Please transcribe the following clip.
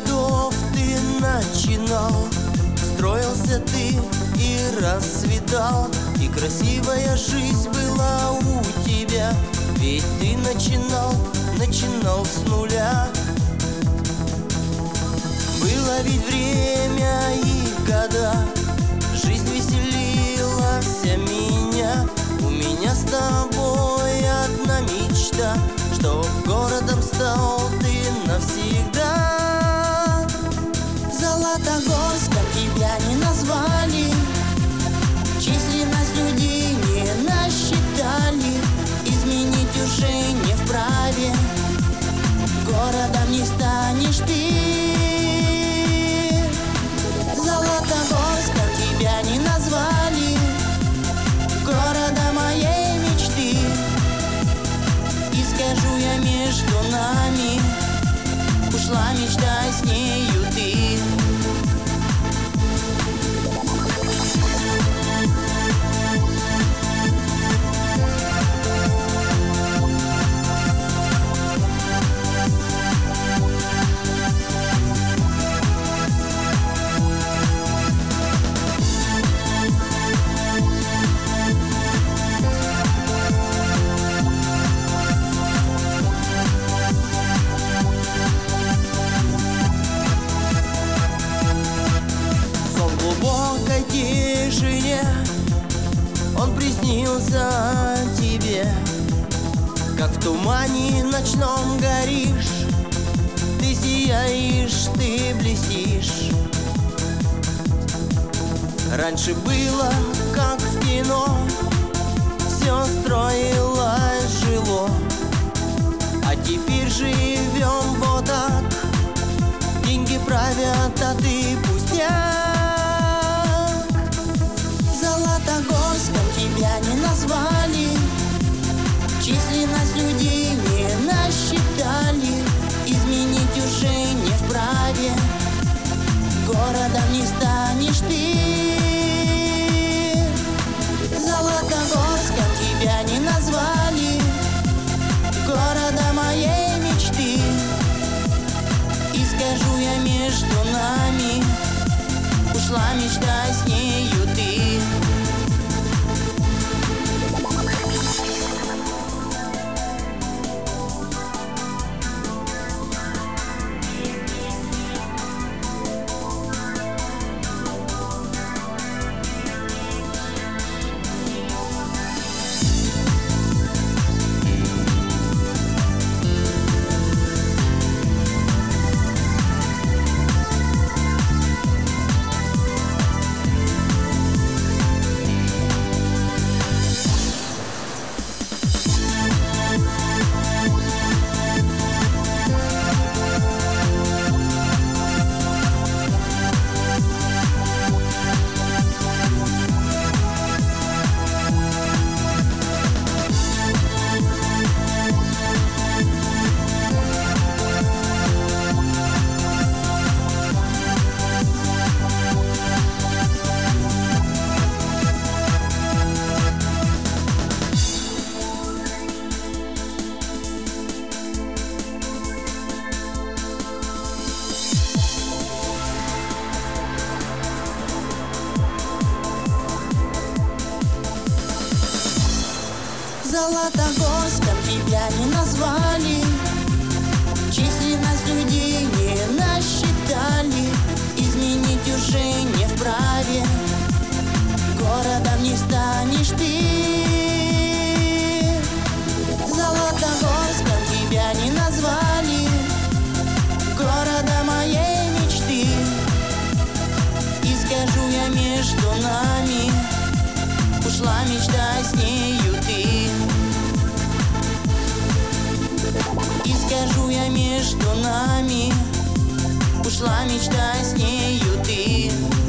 годов ты начинал, строился ты и расцветал, и красивая жизнь была у тебя. Ведь ты начинал с нуля. Было ведь время и года, жизнь веселила вся меня. У меня с тобой одна мечта, чтоб городом стал ты навсегда. Златогорском тебя не назвали, численность людей не насчитали. Изменить уже не вправе, городом не станешь ты. Златогорском тебя не назвали, города моей мечты. И скажу я, между нами ушла мечта, с нею ты. Тишине он приснился тебе, как в тумане ночном горишь. Ты сияешь, ты блестишь. Раньше было, как в кино, все строилось, жило. А теперь живем вот так, деньги правят, а ты пустяк. Златогорском тебя не назвали, численность людей не насчитали. Изменить уже не вправе, городом не станешь ты. Златогорском тебя не назвали, города моей мечты. И скажу я, между нами ушла мечта, с нею ты. Златогорском тебя не назвали, численность людей не насчитали. Изменить уже не вправе, городом не станешь ты. Златогорском тебя не назвали, города моей мечты. И скажу я, между нами ушла мечта, с нею ты. И скажу я, между нами ушла мечта, с нею ты.